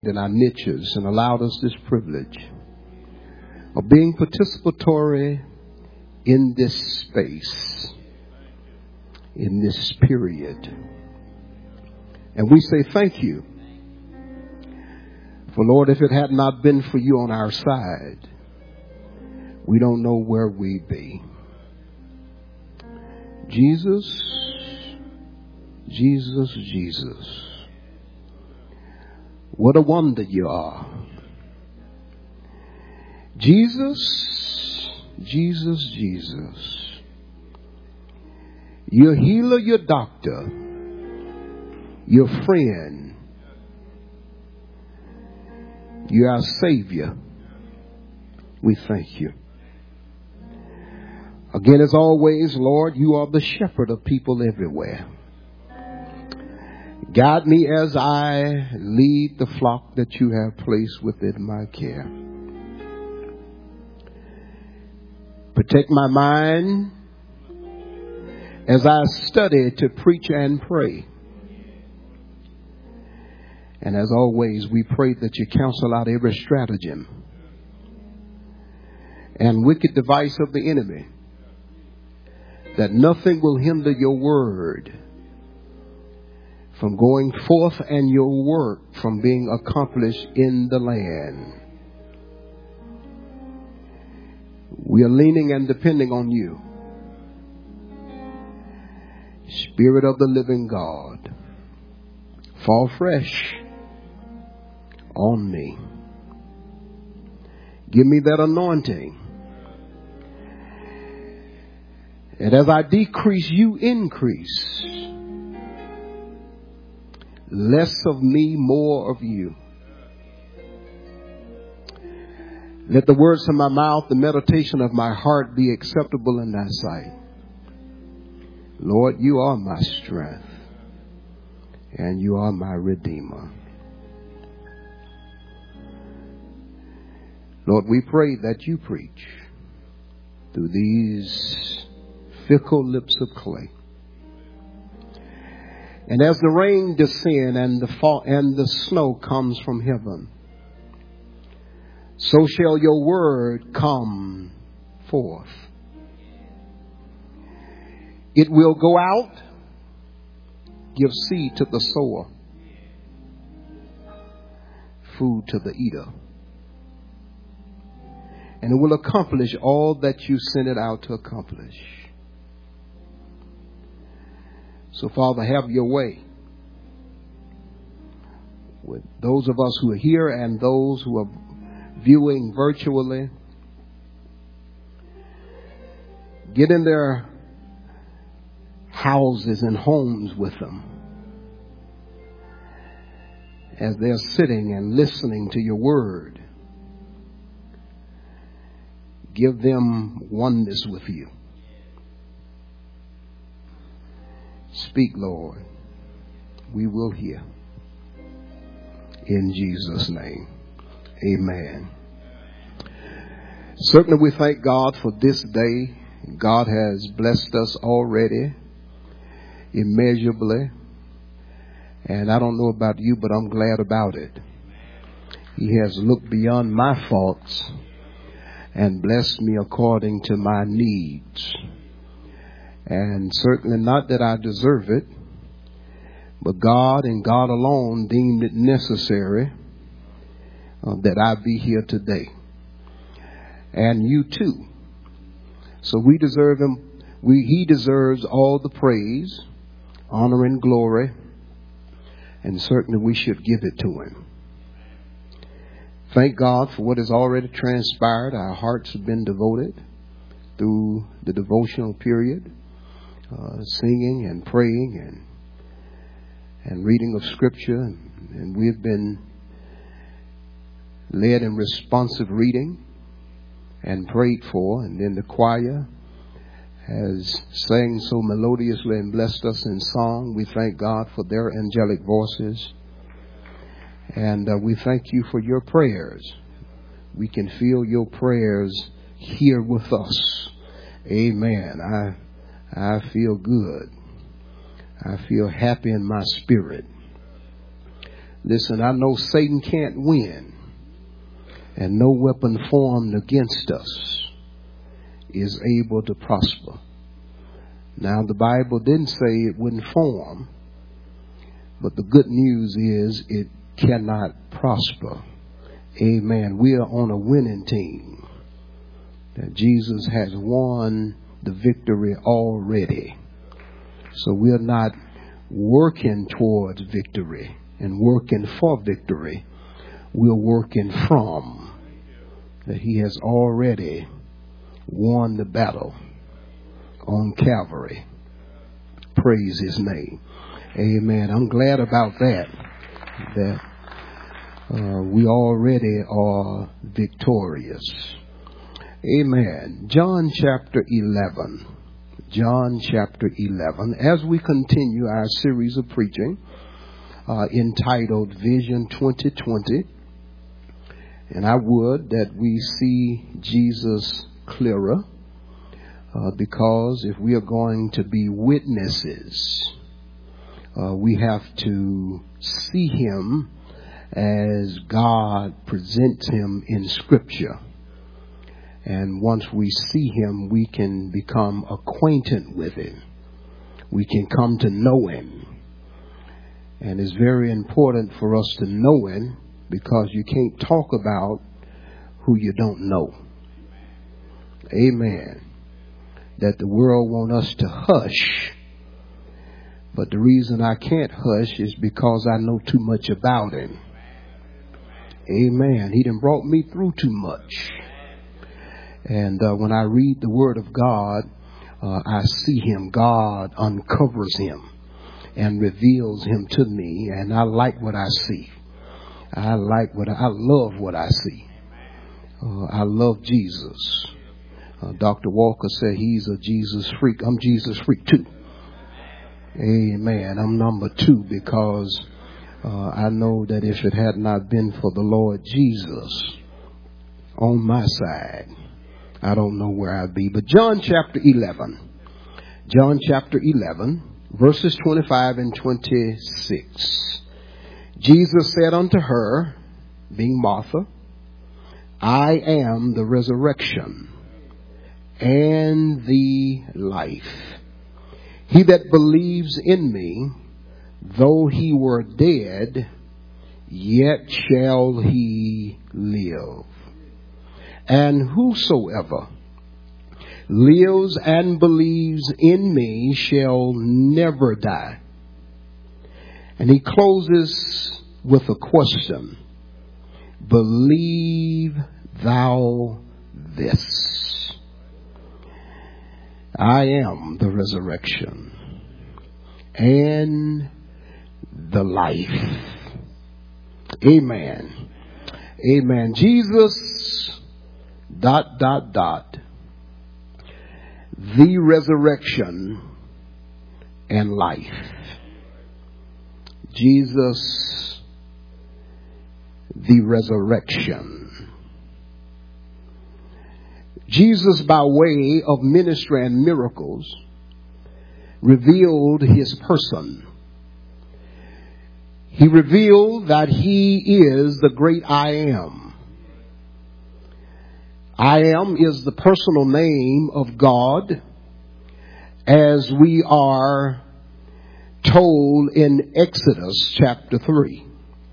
in our niches and allowed us this privilege of being participatory in this space, in this period. And we say thank you. For Lord, if it had not been for you on our side, we don't know where we'd be. Jesus, Jesus, Jesus. What a wonder you are. Jesus, Jesus, Jesus. Your healer, your doctor, your friend. You're our Savior. We thank you. Again, as always, Lord, you are the shepherd of people everywhere. Guide me as I lead the flock that you have placed within my care. Protect my mind as I study to preach and pray. And as always, we pray that you counsel out every stratagem and wicked device of the enemy, that nothing will hinder your word from going forth and your work from being accomplished in the land. We are leaning and depending on you. Spirit of the living God, fall fresh on me. Give me that anointing. And as I decrease, you increase. Less of me, more of you. Let the words of my mouth, the meditation of my heart be acceptable in thy sight. Lord, you are my strength and you are my Redeemer. Lord, we pray that you preach through these fickle lips of clay. And as the rain descends and the fall and the snow comes from heaven, so shall your word come forth. It will go out, give seed to the sower, food to the eater. And it will accomplish all that you sent it out to accomplish. So, Father, have your way with those of us who are here and those who are viewing virtually. Get in their houses and homes with them as they're sitting and listening to your word. Give them oneness with you. Speak, Lord. We will hear. In Jesus' name. Amen. Certainly we thank God for this day. God has blessed us already immeasurably. And I don't know about you, but I'm glad about it. He has looked beyond my faults and blessed me according to my needs. And certainly not that I deserve it, but God and God alone deemed it necessary that I be here today. And you too. So we deserve him. He deserves all the praise, honor, and glory. And certainly we should give it to him. Thank God for what has already transpired. Our hearts have been devoted through the devotional period, singing and praying and reading of Scripture. And we have been led in responsive reading and prayed for. And then the choir has sang so melodiously and blessed us in song. We thank God for their angelic voices. And we thank you for your prayers. We can feel your prayers here with us. Amen. I feel good. I feel happy in my spirit. Listen, I know Satan can't win, and no weapon formed against us is able to prosper. Now, the Bible didn't say it wouldn't form, but the good news is it cannot prosper. Amen. We are on a winning team. That Jesus has won the victory already. So we are not working towards victory and working for victory. We're working from that he has already won the battle on Calvary. Praise his name. Amen. I'm glad about that. We already are victorious. Amen. John chapter 11. John chapter 11. As we continue our series of preaching entitled Vision 2020, and I would that we see Jesus clearer because if we are going to be witnesses, we have to see him as God presents him in Scripture. And once we see him, we can become acquainted with him. We can come to know him. And it's very important for us to know him because you can't talk about who you don't know. Amen. That the world wants us to hush. But the reason I can't hush is because I know too much about him. Amen. He done brought me through too much. And when I read the Word of God, I see him. God uncovers him and reveals him to me. And I like what I see. I love what I see. I love Jesus. Dr. Walker said he's a Jesus freak. I'm Jesus freak too. Amen. I'm number 2 because I know that if it had not been for the Lord Jesus on my side, I don't know where I'd be. But John chapter 11, verses 25 and 26. Jesus said unto her, being Martha, I am the resurrection and the life. He that believes in me, though he were dead, yet shall he live. And whosoever lives and believes in me shall never die. And he closes with a question. Believe thou this? I am the resurrection and the life. Amen. Amen. Jesus, ... the resurrection and life. Jesus, the resurrection. Jesus, by way of ministry and miracles, revealed his person. He revealed that he is the great I am. I am is the personal name of God, as we are told in Exodus chapter 3.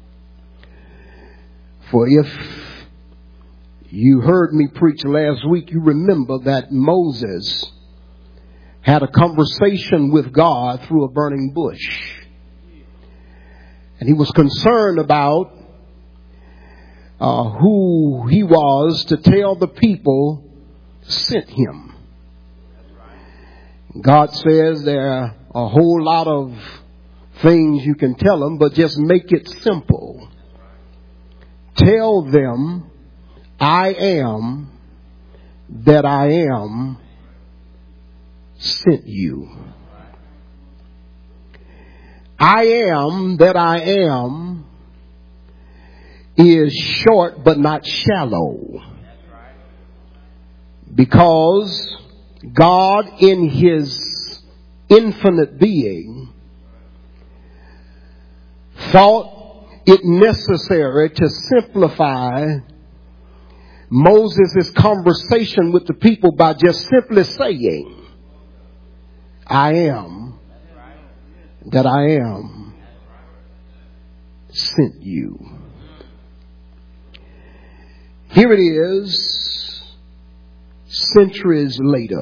For if you heard me preach last week, you remember that Moses had a conversation with God through a burning bush. And he was concerned about who he was to tell the people sent him. God says there are a whole lot of things you can tell them, but just make it simple. Tell them, I am that I am sent you. I am that I am is short but not shallow. Because God in his infinite being thought it necessary to simplify Moses' conversation with the people by just simply saying, I am that I am sent you. Here it is, centuries later.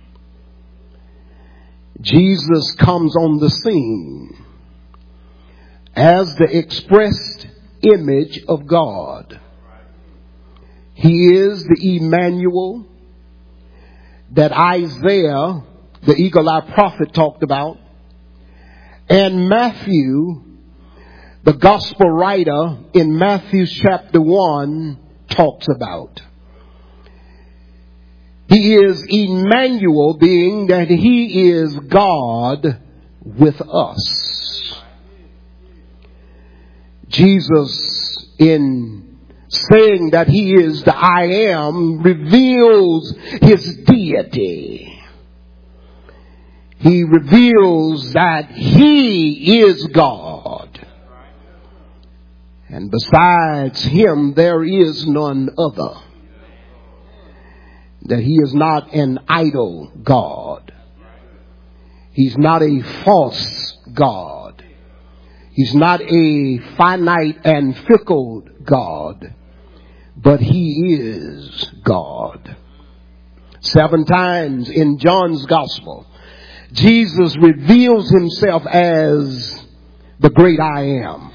Jesus comes on the scene as the expressed image of God. He is the Emmanuel that Isaiah, the eagle-eyed prophet, talked about. And Matthew, the gospel writer in Matthew chapter 1, talks about. He is Emmanuel, being that he is God with us. Jesus, in saying that he is the I am, reveals his deity. He reveals that he is God. And besides him, there is none other. That he is not an idol God. He's not a false God. He's not a finite and fickle God. But he is God. 7 times in John's gospel, Jesus reveals himself as the great I am.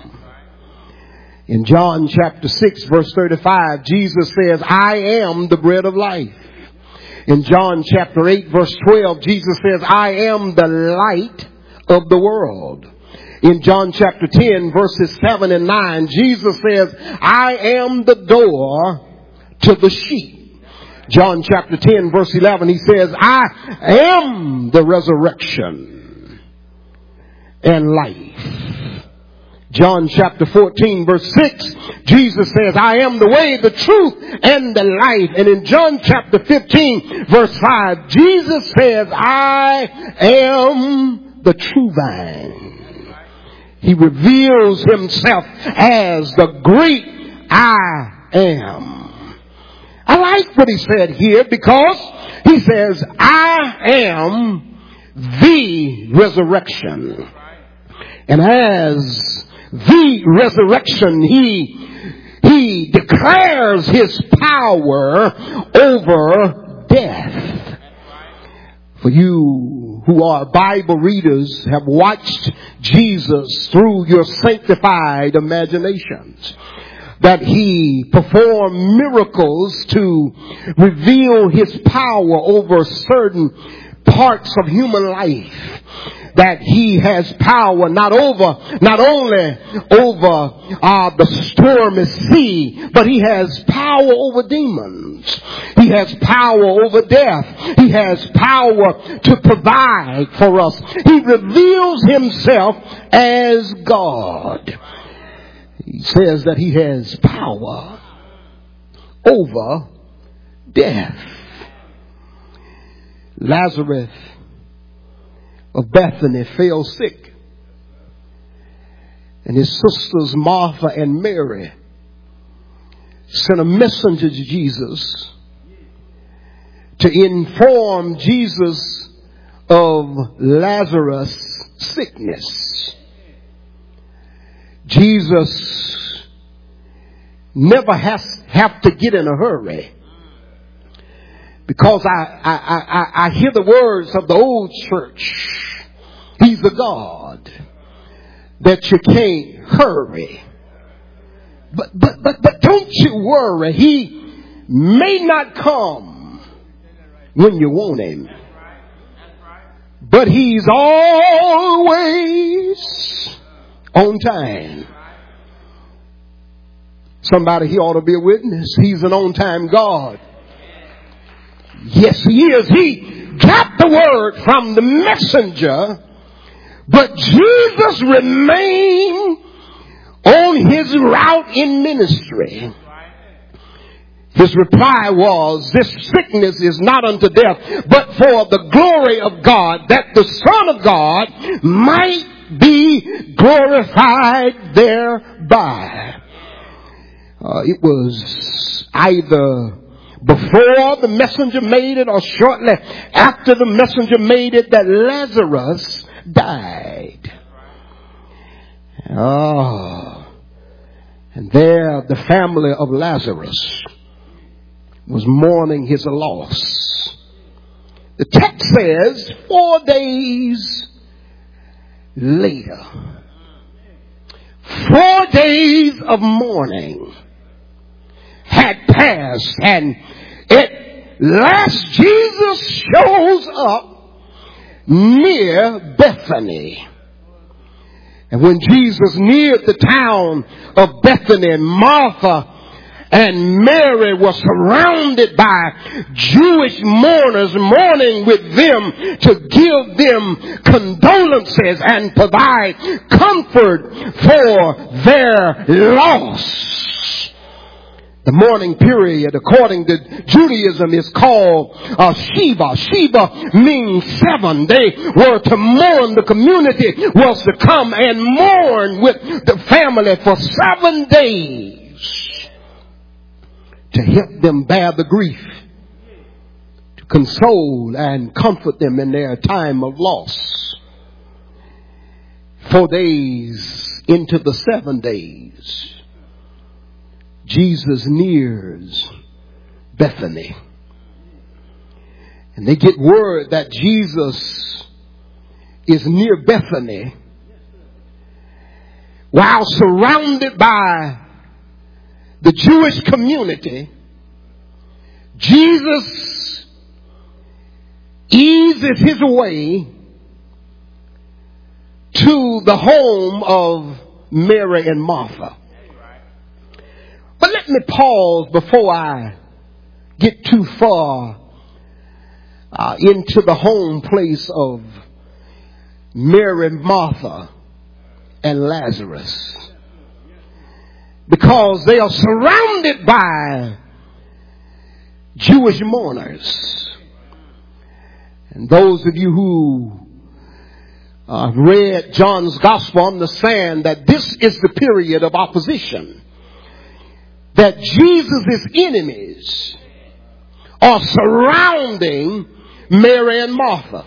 In John chapter 6 verse 35, Jesus says, I am the bread of life. In John chapter 8 verse 12, Jesus says, I am the light of the world. In John chapter 10 verses 7 and 9, Jesus says, I am the door to the sheep. John chapter 10 verse 11, he says, I am the resurrection and life. John chapter 14 verse 6, Jesus says, I am the way, the truth, and the life. And in John chapter 15 verse 5, Jesus says, I am the true vine. He reveals himself as the great I am. I like what he said here because he says, I am the resurrection. And as the resurrection, he declares his power over death. For you who are Bible readers have watched Jesus through your sanctified imaginations, that he performed miracles to reveal his power over certain parts of human life. That he has power not only over the stormy sea, but he has power over demons. He has power over death. He has power to provide for us. He reveals himself as God. He says that he has power over death. Lazarus of Bethany fell sick. And his sisters Martha and Mary sent a messenger to Jesus to inform Jesus of Lazarus' sickness. Jesus never have to get in a hurry. Because I hear the words of the old church. He's a God that you can't hurry. But don't you worry. He may not come when you want him. But he's always on time. Somebody here ought to be a witness. He's an on-time God. Yes, he is. He got the word from the messenger, but Jesus remained on his route in ministry. His reply was, this sickness is not unto death, but for the glory of God, that the Son of God might be glorified thereby. by. It was either before the messenger made it or shortly after the messenger made it that Lazarus died. And there the family of Lazarus was mourning his loss. The text says 4 days later, 4 days of mourning had passed, and at last Jesus shows up near Bethany. And when Jesus neared the town of Bethany, Martha and Mary were surrounded by Jewish mourners, mourning with them to give them condolences and provide comfort for their loss. The mourning period, according to Judaism, is called Shiva. Shiva means 7. They were to mourn. The community was to come and mourn with the family for 7 days to help them bear the grief, to console and comfort them in their time of loss. 4 days into the 7 days, Jesus nears Bethany. And they get word that Jesus is near Bethany while surrounded by the Jewish community. Jesus eases his way to the home of Mary and Martha. But let me pause before I get too far into the home place of Mary, Martha, and Lazarus. Because they are surrounded by Jewish mourners. And those of you who read John's Gospel understand that this is the period of opposition. That Jesus' enemies are surrounding Mary and Martha,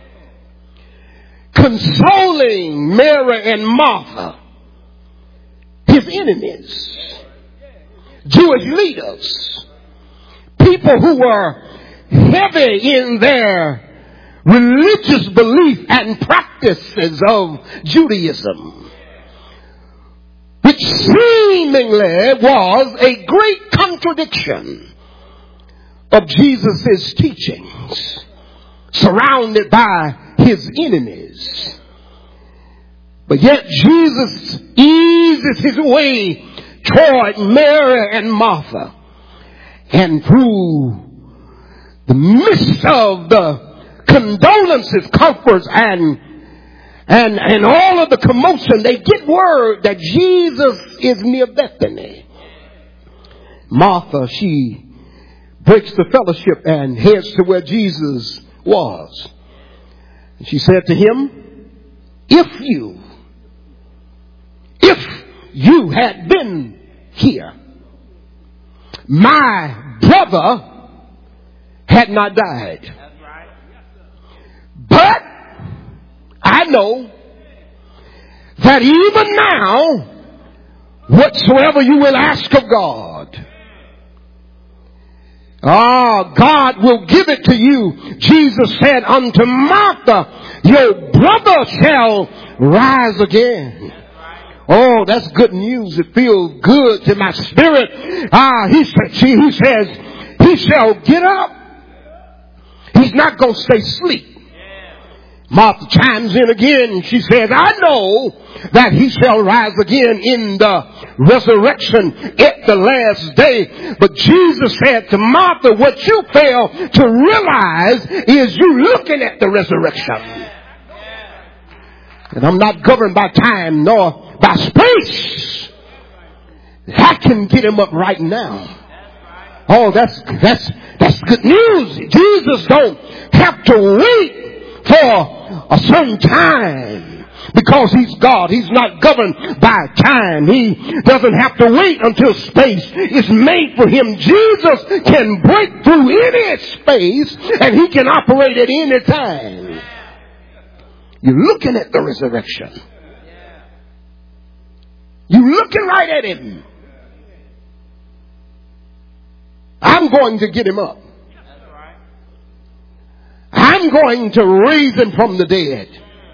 consoling Mary and Martha, his enemies, Jewish leaders, people who were heavy in their religious belief and practices of Judaism, which seemingly was a great contradiction of Jesus' teachings, surrounded by his enemies. But yet Jesus eases his way toward Mary and Martha, and through the midst of the condolences, comforts, and all of the commotion, they get word that Jesus is near Bethany. Martha, she breaks the fellowship and heads to where Jesus was. She said to him, if you had been here, my brother had not died. But I know that even now, whatsoever you will ask of God, God will give it to you. Jesus said unto Martha, your brother shall rise again. Oh, that's good news. It feels good to my spirit. He says, he shall get up. He's not going to stay asleep. Martha chimes in again. She says, I know that he shall rise again in the resurrection at the last day. But Jesus said to Martha, what you fail to realize is you looking at the resurrection. And I'm not governed by time nor by space. I can get him up right now. Oh, that's good news. Jesus don't have to wait for a certain time. Because he's God. He's not governed by time. He doesn't have to wait until space is made for him. Jesus can break through any space and he can operate at any time. You're looking at the resurrection. You're looking right at him. I'm going to get him up. I'm going to raise him from the dead.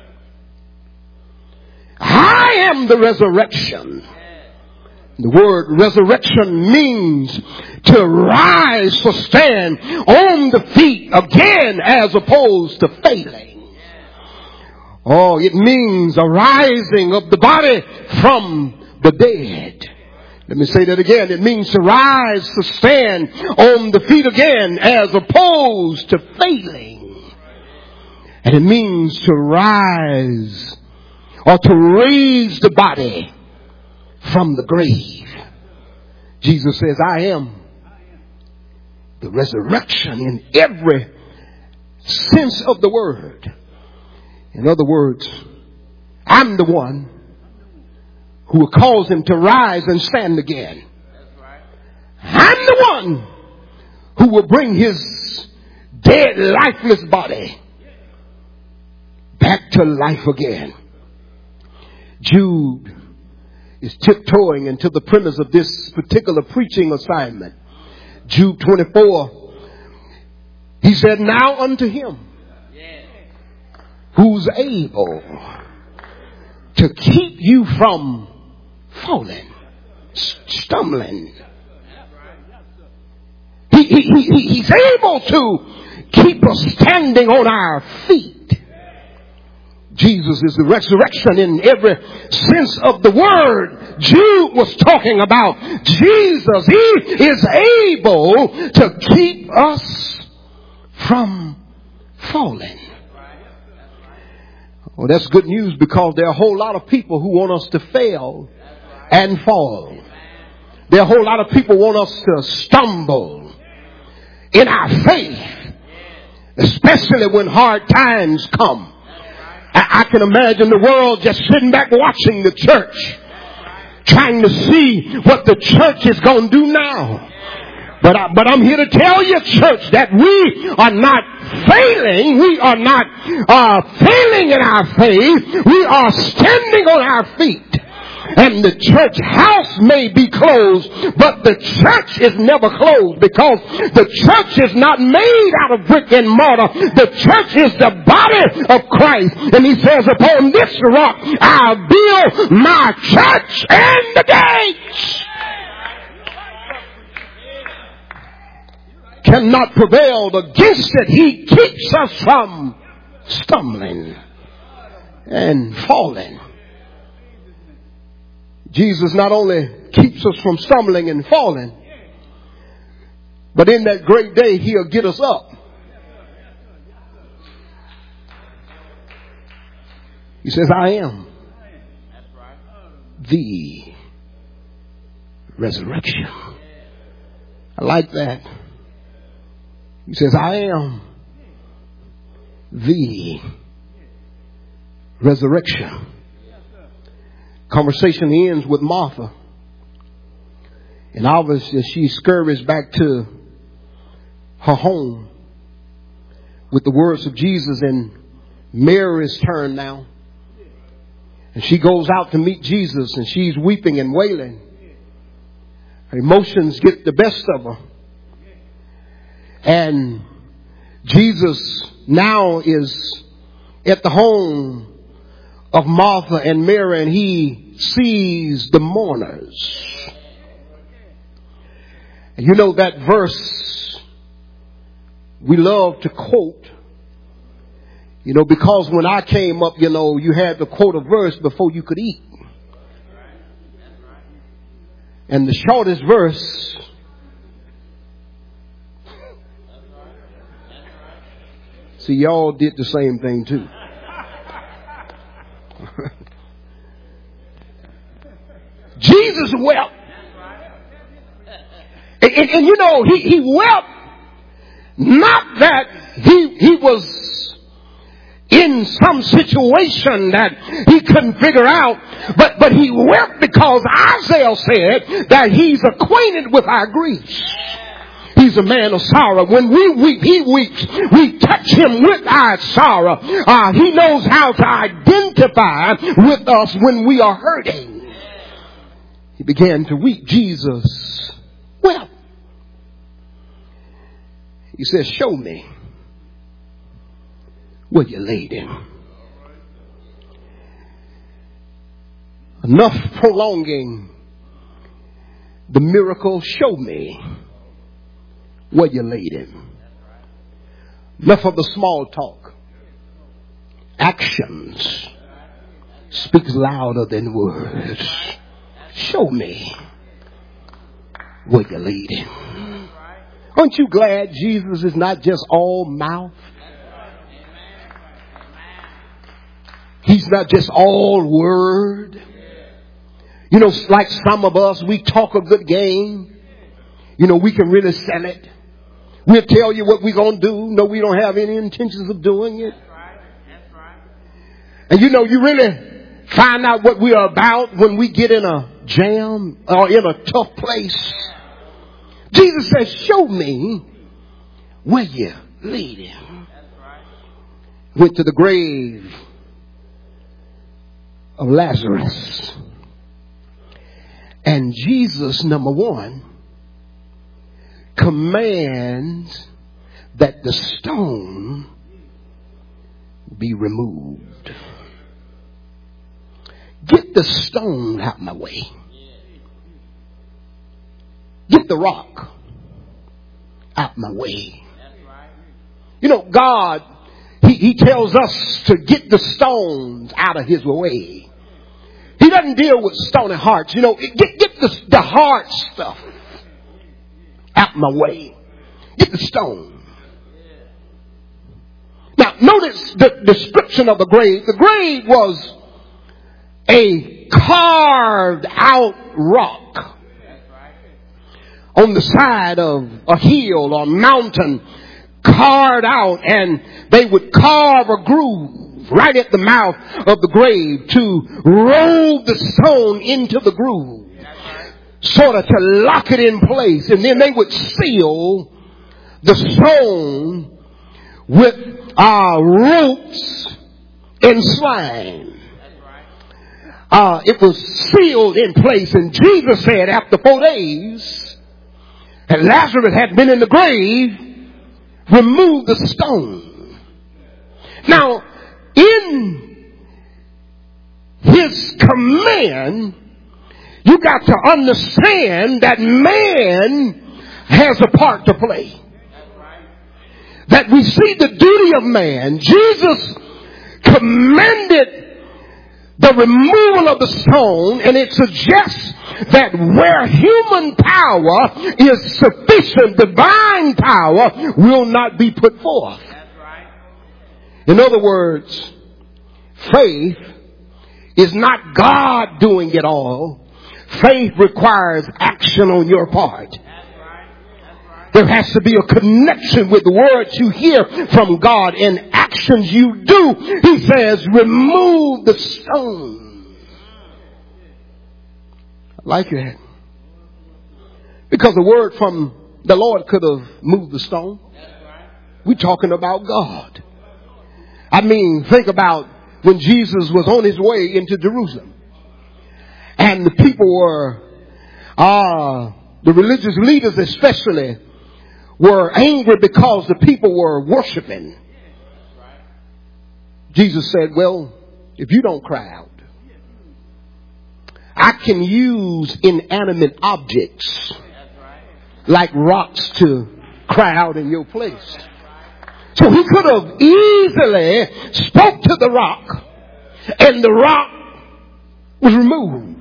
I am the resurrection. The word resurrection means to rise, to stand on the feet again as opposed to failing. Oh, it means a rising of the body from the dead. Let me say that again. It means to rise, to stand on the feet again as opposed to failing. And it means to rise or to raise the body from the grave. Jesus says, I am the resurrection in every sense of the word. In other words, I'm the one who will cause him to rise and stand again. I'm the one who will bring his dead, lifeless body back to life again. Jude is tiptoeing into the premise of this particular preaching assignment. Jude 24, he said, now unto him who's able to keep you from falling, stumbling. He's able to keep us standing on our feet. Jesus is the resurrection in every sense of the word. Jude was talking about Jesus. He is able to keep us from falling. Well, that's good news because there are a whole lot of people who want us to fail and fall. There are a whole lot of people who want us to stumble in our faith, especially when hard times come. I can imagine the world just sitting back watching the church, trying to see what the church is going to do now. But I'm here to tell you, church, that we are not failing. We are not failing in our faith. We are standing on our feet. And the church house may be closed, but the church is never closed because the church is not made out of brick and mortar. The church is the body of Christ. And he says, upon this rock I'll build my church, and the gates cannot prevail against it. He keeps us from stumbling and falling. Jesus not only keeps us from stumbling and falling, but in that great day, he'll get us up. He says, I am the resurrection. I like that. He says, I am the resurrection. Conversation ends with Martha. And obviously she scurries back to her home with the words of Jesus, and Mary's turn now. And she goes out to meet Jesus, and she's weeping and wailing. Her emotions get the best of her. And Jesus now is at the home of Martha and Mary, and he sees the mourners. And you know that verse we love to quote, because when I came up, you had to quote a verse before you could eat. And the shortest verse see, y'all did the same thing too. Jesus wept. And he wept not that he was in some situation that he couldn't figure out. But he wept because Isaiah said that he's acquainted with our griefs. He's a man of sorrow. When we weep, he weeps. We touch him with our sorrow. He knows how to identify with us when we are hurting. He began to weep. Jesus wept. He says, show me where you laid him. Enough prolonging the miracle. Show me where you laid him. Enough of the small talk. Actions speaks louder than words. Show me where you laid him. Aren't you glad Jesus is not just all mouth? He's not just all word. You know, like some of us, we talk a good game. You know, we can really sell it. We'll tell you what we're going to do. No, we don't have any intentions of doing it. That's right. And you know, you really find out what we are about when we get in a jam or in a tough place. Jesus says, show me where you laid him. Went to the grave of Lazarus. And Jesus, number one, commands that the stone be removed. Get the stone out of my way. Get the rock out of my way. You know, God, He tells us to get the stones out of His way. He doesn't deal with stony hearts. You know, get the hard stuff out my way. Get the stone. Now, notice the description of the grave. The grave was a carved out rock on the side of a hill or mountain, carved out, and they would carve a groove right at the mouth of the grave to roll the stone into the groove, sort of to lock it in place. And then they would seal the stone with ropes and slime. It was sealed in place. And Jesus said after 4 days, and Lazarus had been in the grave, remove the stone. Now, in his command, you got to understand that man has a part to play. That we see the duty of man. Jesus commanded the removal of the stone, and it suggests that where human power is sufficient, divine power will not be put forth. In other words, faith is not God doing it all. Faith requires action on your part. There has to be a connection with the words you hear from God and actions you do. He says, remove the stone. I like that. Because the word from the Lord could have moved the stone. We're talking about God. I mean, think about when Jesus was on his way into Jerusalem. And the people were, the religious leaders especially, were angry because the people were worshiping. Jesus said, well, if you don't cry out, I can use inanimate objects like rocks to cry out in your place. So he could have easily spoke to the rock and the rock was removed.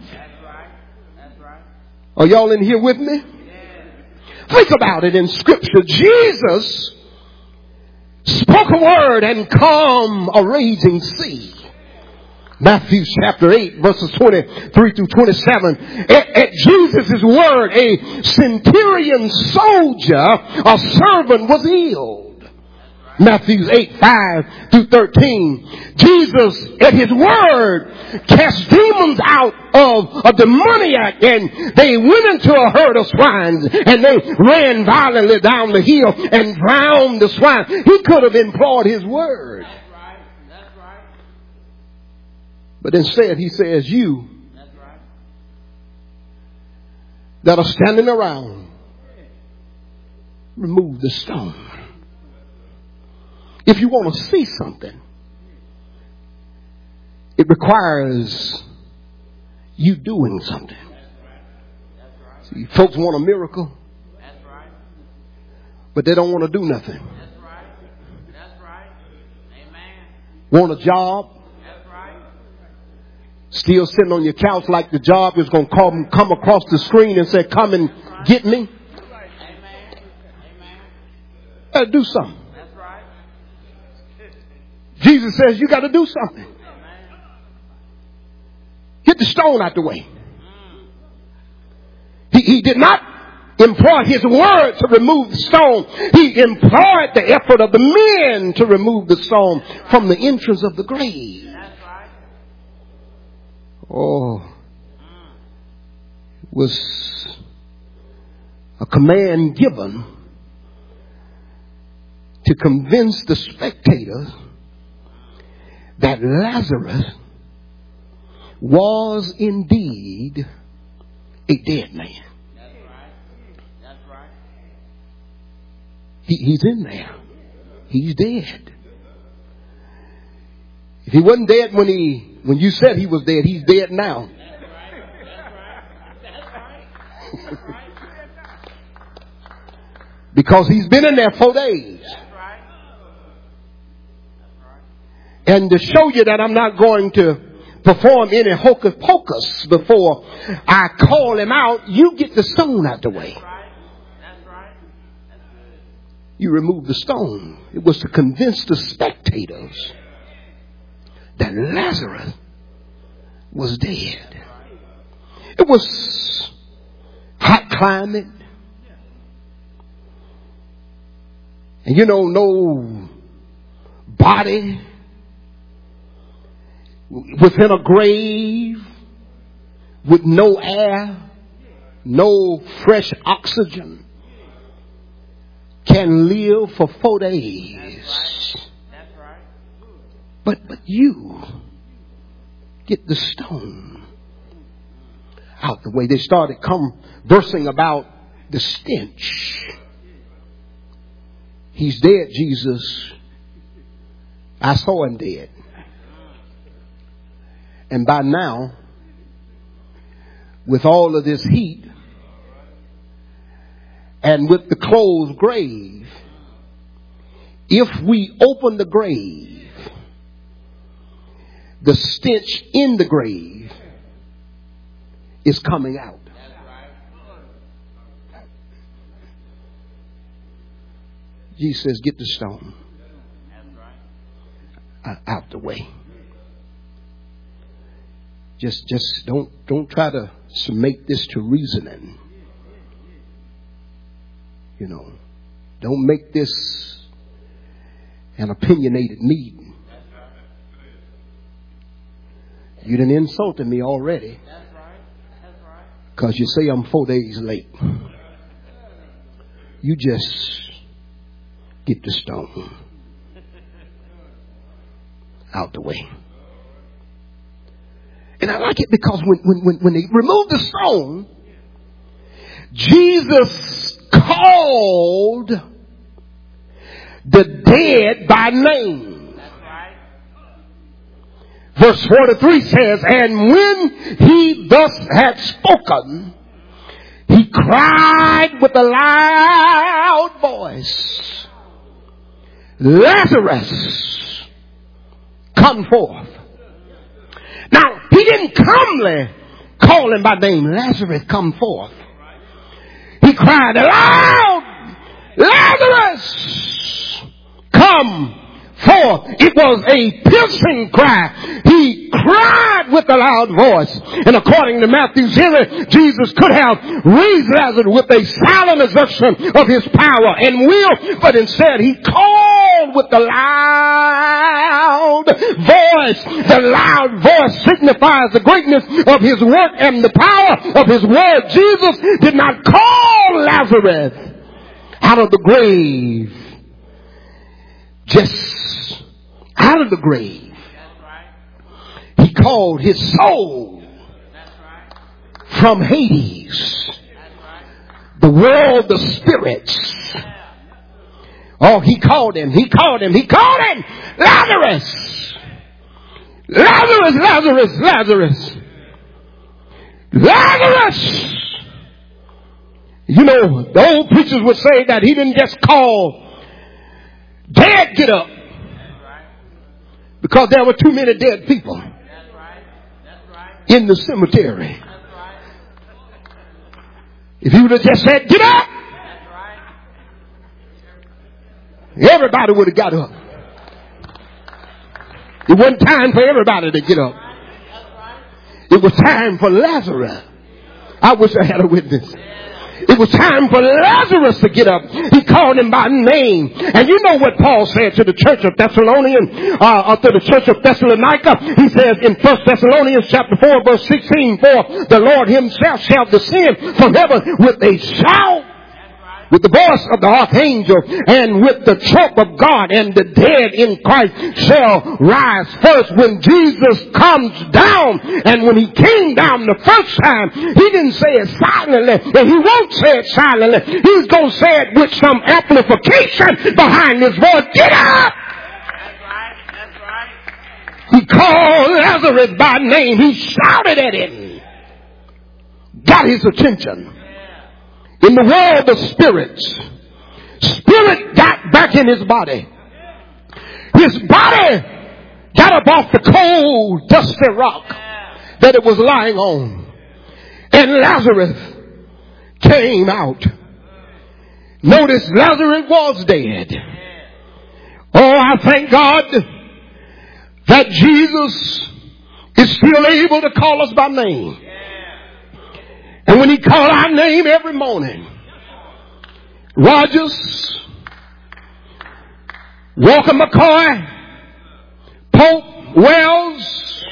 Are y'all in here with me? Think about it in Scripture. Jesus spoke a word and calmed a raging sea. Matthew chapter 8 verses 23 through 27. At Jesus' word, a centurion soldier, a servant, was healed. Matthew 8:5-13. Jesus, at his word, cast demons out of a demoniac, and they went into a herd of swine, and they ran violently down the hill and drowned the swine. He could have employed his word. That's right. That's right. But instead he says, you That's right. that are standing around, remove the stone. If you want to see something, it requires you doing something. That's right. See, folks want a miracle, That's right. but they don't want to do nothing. That's right. That's right. Amen. Want a job, That's right. still sitting on your couch like the job is going to come across the screen and say, come and get me. Amen. Amen. Got to do something. That's right. Jesus says you got to do something. Amen. Get the stone out the way. He did not employ his word to remove the stone. He employed the effort of the men to remove the stone from the entrance of the grave. That's right. Oh, it was a command given to convince the spectators that Lazarus was indeed a dead man. That's right. That's right. He's in there. He's dead. If he wasn't dead when you said he was dead, he's dead now. That's right. That's right. That's right. Because he's been in there 4 days. That's right. That's right. And to show you that I'm not going to perform any hocus pocus before I call him out, you get the stone out the way. That's right. That's right. That's good. You remove the stone. It was to convince the spectators that Lazarus was dead. It was hot climate. And no body within a grave with no air, no fresh oxygen can live for 4 days. That's right. But you get the stone out the way. They started conversing about the stench. He's dead, Jesus. I saw him dead. And by now, with all of this heat and with the closed grave, if we open the grave, the stench in the grave is coming out. Jesus says, get the stone out the way. Just don't try to make this to reasoning. Don't make this an opinionated meeting. You done insulted me already. Because you say I'm 4 days late. You just get the stone out the way. And I like it because when they removed the stone, Jesus called the dead by name. Verse 43 says, and when he thus had spoken, he cried with a loud voice, Lazarus, come forth. Now, he didn't calmly call him by name, Lazarus, come forth. He cried aloud, Lazarus, come For it was a piercing cry. He cried with a loud voice. And according to Matthew's hearing, Jesus could have raised Lazarus with a silent assertion of his power and will, but instead he called with the loud voice. The loud voice signifies the greatness of his work and the power of his word. Jesus did not call Lazarus out of the grave, just out of the grave. He called his soul from Hades, the world, the spirits. Oh, he called him. Lazarus! Lazarus, Lazarus, Lazarus. Lazarus! You know, the old preachers would say that he didn't just call dead, get up. Because there were too many dead people in the cemetery. If he would have just said, get up, everybody would have got up. It wasn't time for everybody to get up. It was time for Lazarus. I wish I had a witness. It was time for Lazarus to get up. He called him by name. And you know what Paul said to the church of Thessalonica. He says in 1 Thessalonians chapter 4 verse 16, for the Lord himself shall descend from heaven with a shout, with the voice of the archangel, and with the trump of God, and the dead in Christ shall rise first. When Jesus comes down, and when he came down the first time, he didn't say it silently, and he won't say it silently. He's going to say it with some amplification behind his voice. Get up! That's right. He called Lazarus by name. He shouted at him. Got his attention. In the world of spirits, spirit got back in his body. His body got up off the cold, dusty rock that it was lying on. And Lazarus came out. Notice Lazarus was dead. Oh, I thank God that Jesus is still able to call us by name. And when he called our name every morning, Rogers, Walker McCoy, Pope, Wells,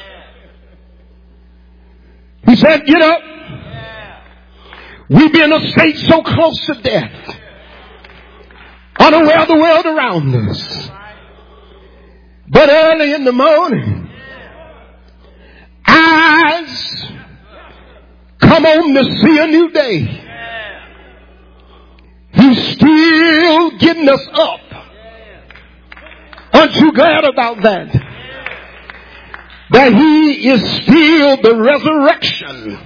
he said, get up. We be in a state so close to death, unaware of the world around us. But early in the morning, eyes come on to see a new day. He's still getting us up. Aren't you glad about that? That he is still the resurrection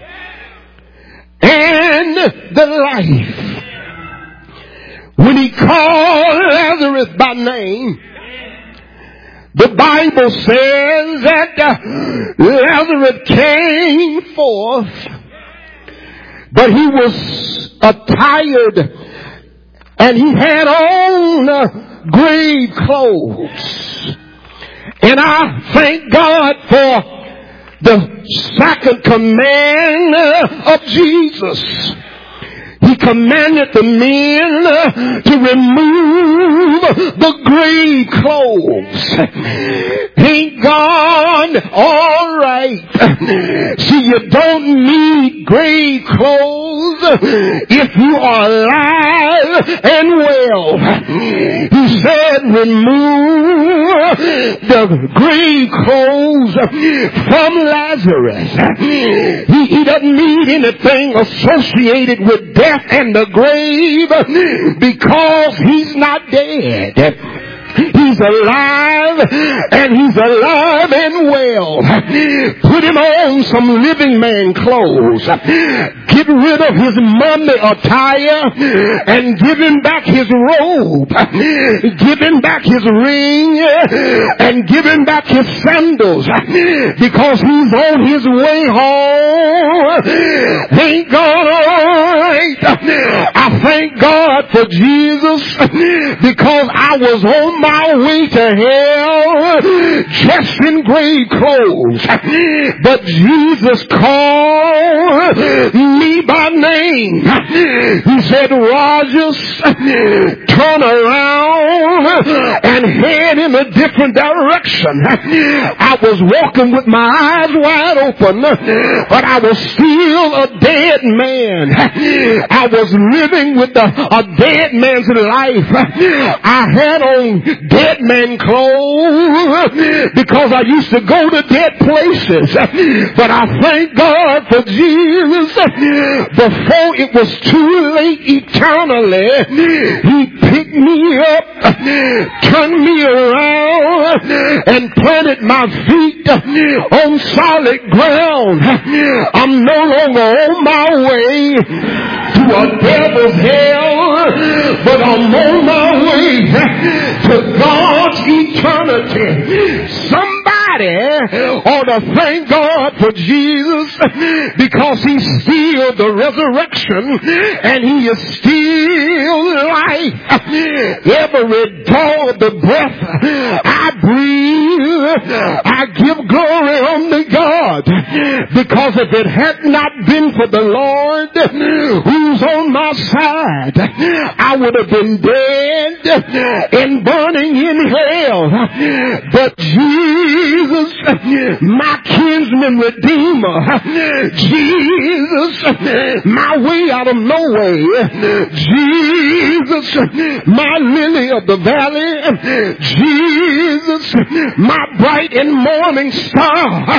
and the life. When he called Lazarus by name, the Bible says that Lazarus came forth, but he was attired and he had on grave clothes. And I thank God for the second command of Jesus. He commanded the men to remove the grave clothes. Ain't God all right? See, you don't need grave clothes if you are alive and well. He said, remove the grave clothes from Lazarus. He doesn't need anything associated with death and the grave, because he's not dead. He's alive, and he's alive and well. Put him on some living man clothes. Get rid of his mummy attire and give him back his robe. Give him back his ring and give him back his sandals, because he's on his way home. Ain't God all right? I thank God God for Jesus because I was on my way to hell dressed in grave clothes. But Jesus called me by name. He said, Rogers, turn around and head in a different direction. I was walking with my eyes wide open, but I was still a dead man. I was living with a dead man's life. I had on dead man clothes because I used to go to dead places. But I thank God for Jesus. Before it was too late eternally, He picked me up, turned me around, and planted my feet on solid ground. I'm no longer on my way to a devil's hell, but I'm on my way to God's eternity. Somebody ought to thank God for Jesus because He's still the resurrection and He is still life. Every draw of the breath I breathe, I give glory unto God, because if it had not been for the Lord who's on my side, I would have been dead and burning in hell. But Jesus, my kinsman redeemer, Jesus, my way out of no way, Jesus, my lily of the valley, Jesus, my bright and morning star,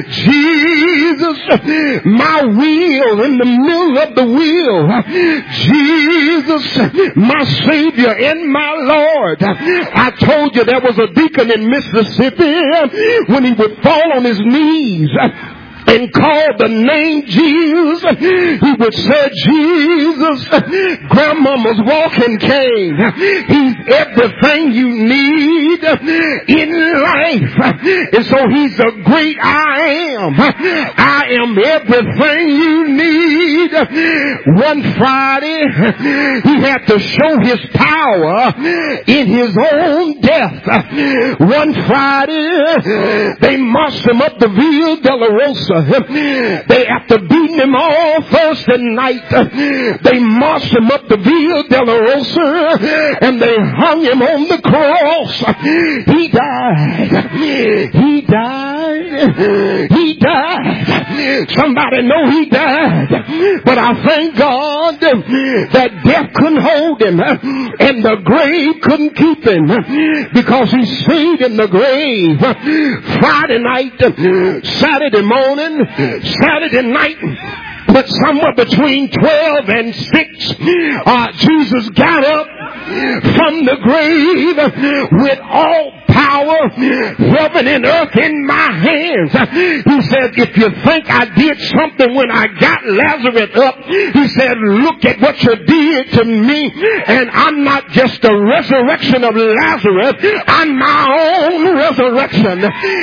Jesus, my wheel in the middle of the wheel, Jesus, my Savior and my Lord. I told you there was a deacon in Mississippi, when he would fall on his knees and call the name Jesus, he would say, Jesus, grandmama's walking cane. He's everything you need in life. And so He's the great I am. I am everything you need. One Friday, He had to show His power in His own death. One Friday, they marched Him up the Via Dolorosa. They, after beating Him all Thursday night, they marched Him up the Via Dolorosa and they hung Him on the cross. He died. He died. He died. Somebody know He died. But I thank God that death couldn't hold Him and the grave couldn't keep Him, because He stayed in the grave Friday night, Saturday morning, Saturday night. But somewhere between 12 and 6, Jesus got up from the grave with all power, heaven and earth in my hands. He said, if you think I did something when I got Lazarus up, He said, look at what you did to me. And I'm not just the resurrection of Lazarus, I'm my own resurrection.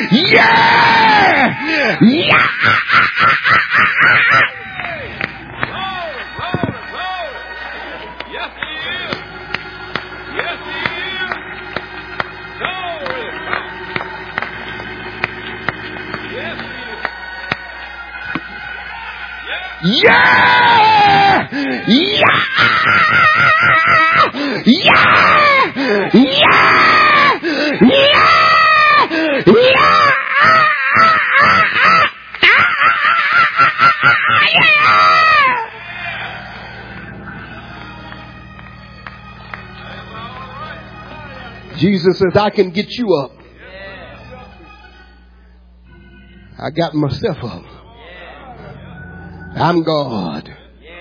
Yeah! Yeah! Yeah! Yeah! Yeah! Yeah! Yeah! Yeah! Jesus says, I can get you up. I got myself up. I'm God.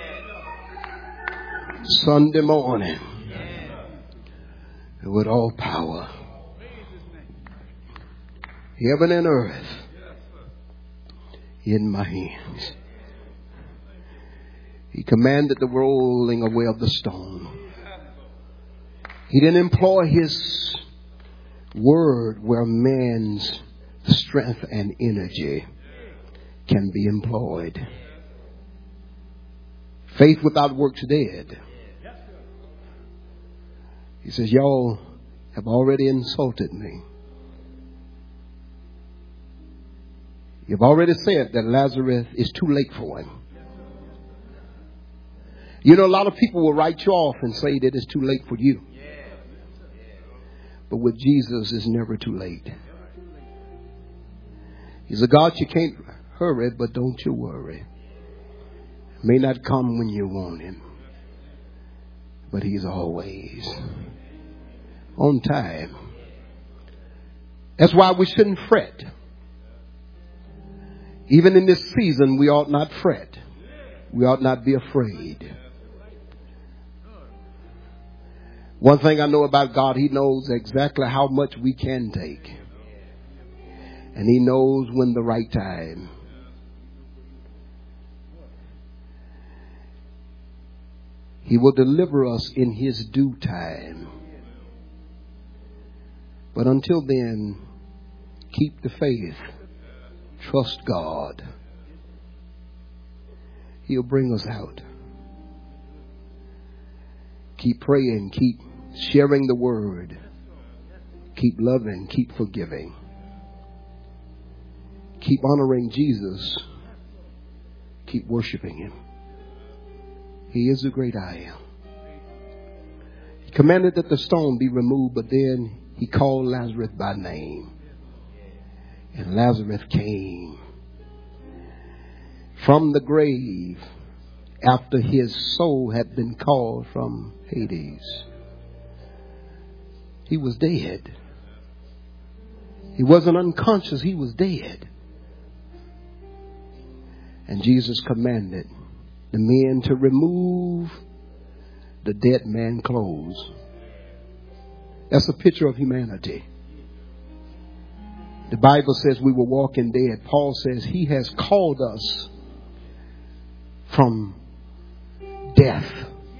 Sunday morning, with all power, heaven and earth in my hands. He commanded the rolling away of the stone. He didn't employ His word where man's strength and energy can be employed. Faith without works dead. He says, y'all have already insulted me. You've already said that Lazarus is too late for him. You know, a lot of people will write you off and say that it's too late for you. But with Jesus, it's never too late. He's a God you can't hurry, but don't you worry. May not come when you want him, but he's always on time. That's why we shouldn't fret. Even in this season, we ought not fret. We ought not be afraid. One thing I know about God, he knows exactly how much we can take. And he knows when the right time. He will deliver us in his due time. But until then, keep the faith. Trust God. He'll bring us out. Keep praying. Keep sharing the word. Keep loving. Keep forgiving. Keep honoring Jesus. Keep worshiping him. He is the great I am. He commanded that the stone be removed, but then he called Lazarus by name. And Lazarus came from the grave after his soul had been called from Hades. He was dead. He wasn't unconscious. He was dead. And Jesus commanded the men to remove the dead man's clothes. That's a picture of humanity. The Bible says we were walking dead. Paul says he has called us from death.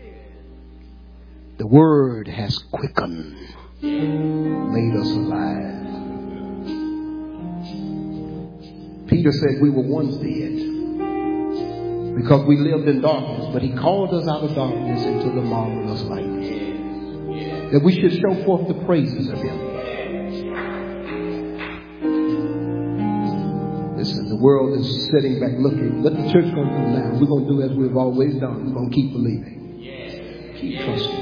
The word has quickened, made us alive. Peter said we were once dead because we lived in darkness, but he called us out of darkness into the marvelous light. That we should show forth the praises of him. Listen, the world is sitting back looking. What the church going to do now? We're going to do as we've always done. We're going to keep believing. Keep trusting.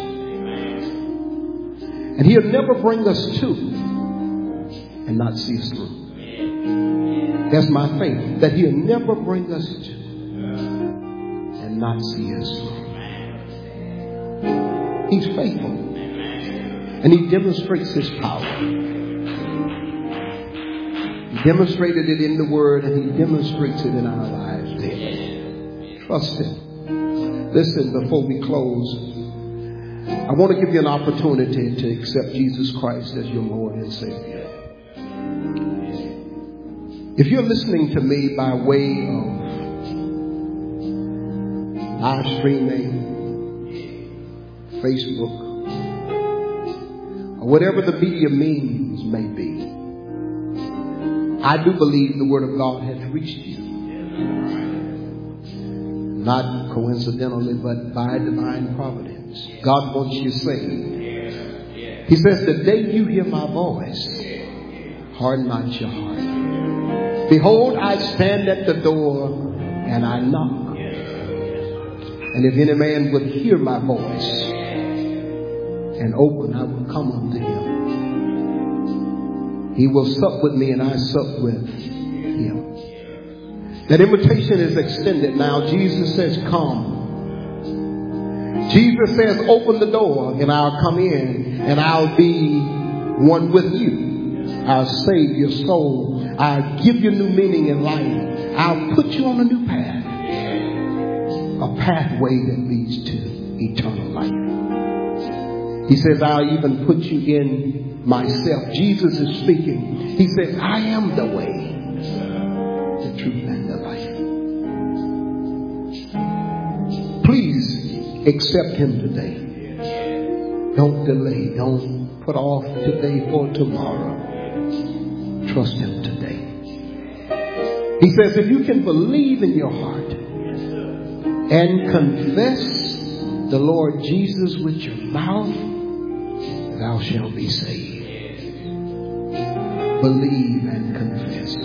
And he'll never bring us to and not see us through. That's my faith. That he'll never bring us to and not see us through. He's faithful. And he demonstrates his power. He demonstrated it in the word, and he demonstrates it in our lives daily. Trust him. Listen, before we close, I want to give you an opportunity to accept Jesus Christ as your Lord and Savior. If you're listening to me by way of live streaming, Facebook, or whatever the media means may be, I do believe the Word of God has reached you. Not coincidentally, but by divine providence. God wants you saved. He says, the day you hear my voice, harden not your heart. Behold, I stand at the door and I knock. And if any man would hear my voice and open, I will come unto him. He will sup with me and I sup with him. That invitation is extended now. Jesus says, come. Jesus says, open the door and I'll come in and I'll be one with you. I'll save your soul. I'll give you new meaning in life. I'll put you on a new path. A pathway that leads to eternal life. He says, I'll even put you in myself. Jesus is speaking. He says, I am the way, the truth, and the life. Please accept him today. Don't delay. Don't put off today for tomorrow. Trust him today. He says, if you can believe in your heart and confess the Lord Jesus with your mouth thou shalt be saved. Believe and confess.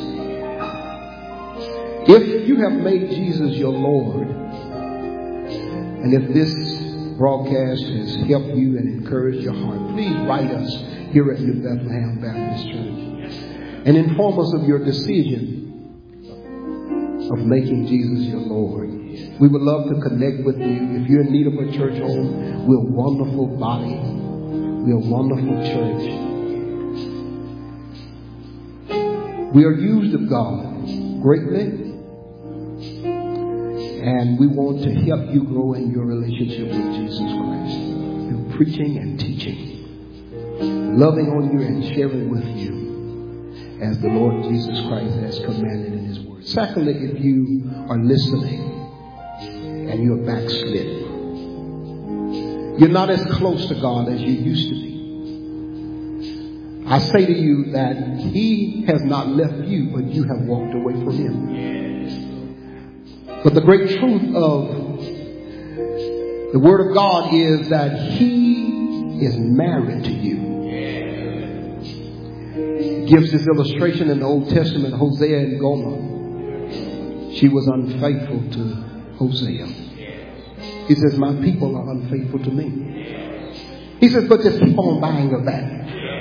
If you have made Jesus your Lord, and if this broadcast has helped you and encouraged your heart, please write us here at New Bethlehem Baptist Church and inform us of your decision of making Jesus your Lord. We would love to connect with you. If you're in need of a church home, we're a wonderful body. We're a wonderful church. We are used of God greatly. And we want to help you grow in your relationship with Jesus Christ through preaching and teaching, loving on you and sharing with you as the Lord Jesus Christ has commanded in His Word. Secondly, if you are listening and you're backslidden, you're not as close to God as you used to be, I say to you that He has not left you, but you have walked away from Him. But the great truth of the Word of God is that He is married to you. He gives this illustration in the Old Testament, Hosea and Gomer. She was unfaithful to Hosea. He says, my people are unfaithful to me. He says, but just keep on buying her back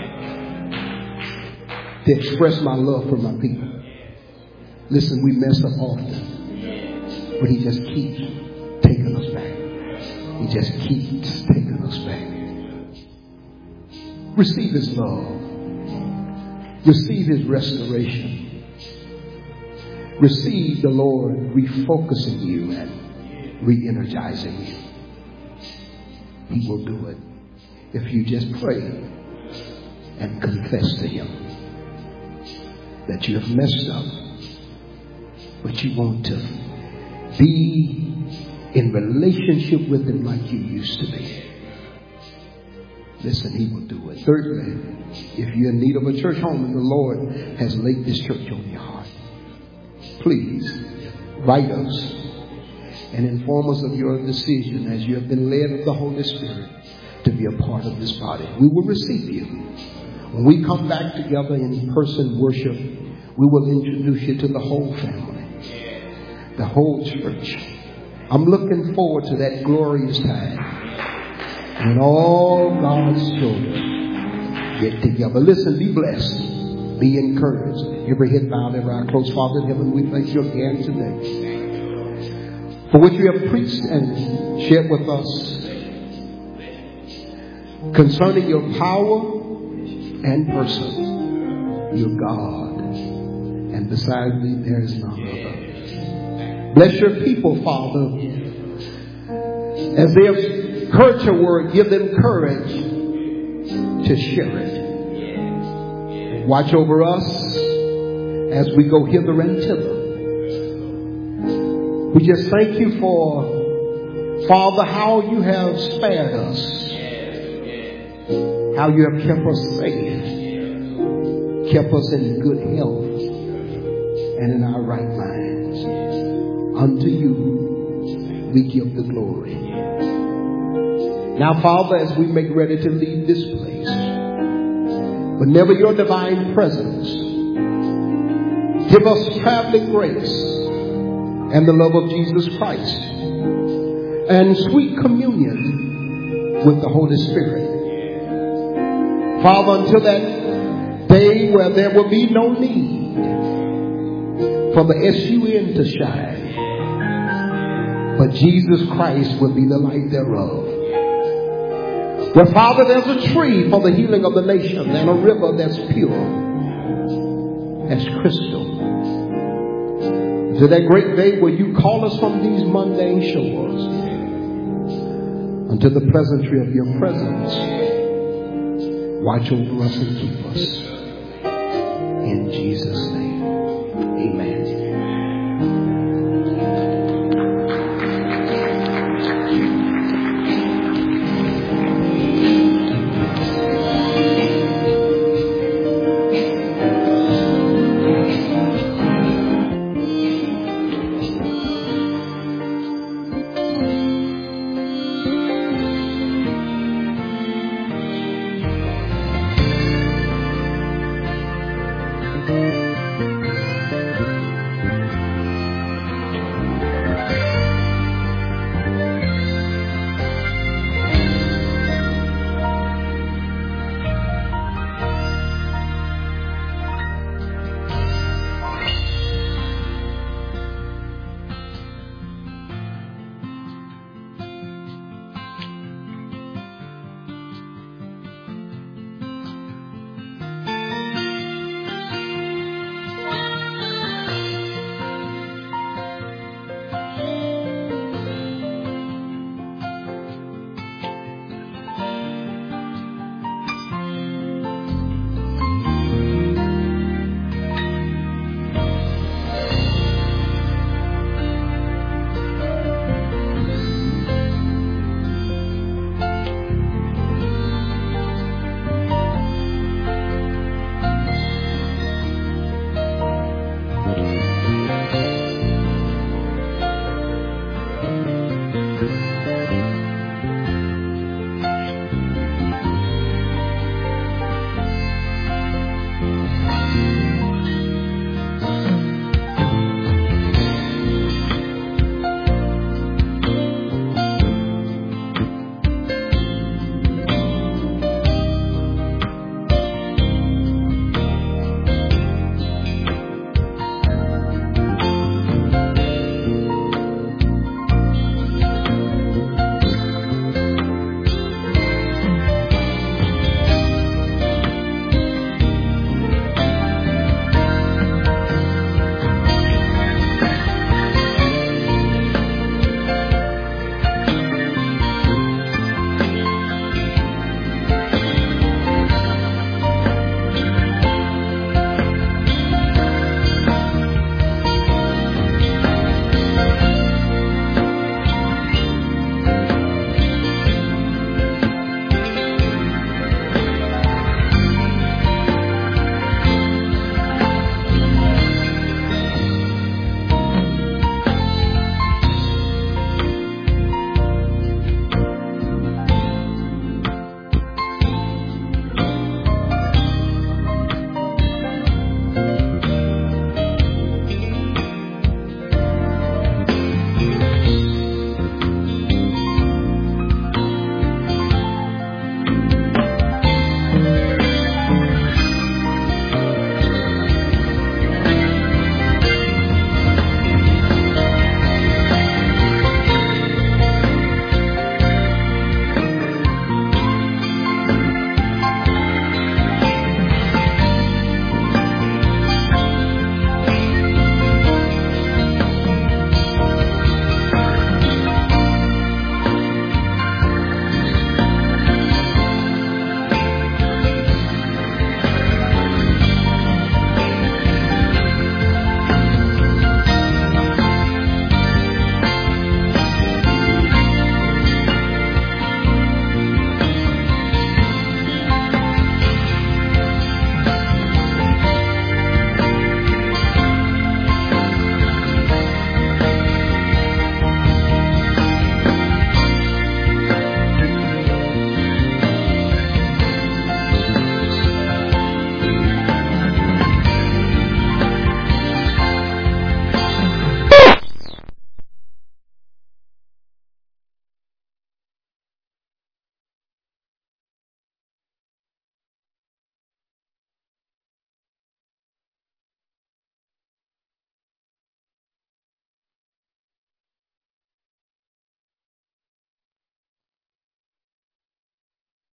to express my love for my people. Listen, we mess up often. But He just keeps taking us back. He just keeps taking us back. Receive His love. Receive His restoration. Receive the Lord refocusing you and re-energizing you. He will do it if you just pray and confess to Him that you have messed up, but you want to be in relationship with Him like you used to be. Listen, He will do it. Thirdly, if you're in need of a church home and the Lord has laid this church on your heart, please write us and inform us of your decision as you have been led of the Holy Spirit to be a part of this body. We will receive you. When we come back together in person worship, we will introduce you to the whole family, the whole church. I'm looking forward to that glorious time when all God's children get together. Listen, be blessed. Be encouraged. Every head bowed, every eye closed. Father in heaven, we thank you again today for what you have preached and shared with us concerning your power and person. Your God. And besides thee, there is none other. Bless your people, Father. As they have heard your word, give them courage to share it. Watch over us as we go hither and thither. We just thank you for, Father, how you have spared us. How you have kept us safe. Kept us in good health and in our right minds. Unto you we give the glory. Now, Father, as we make ready to leave this place, but never your divine presence, give us traveling grace and the love of Jesus Christ and sweet communion with the Holy Spirit. Father, until that day where there will be no need for the SUN to shine, but Jesus Christ will be the light thereof. Where, Father, there's a tree for the healing of the nation and a river that's pure as crystal. To that great day where you call us from these mundane shores unto the pleasantry of your presence. Watch over us and keep us. In Jesus' name, amen.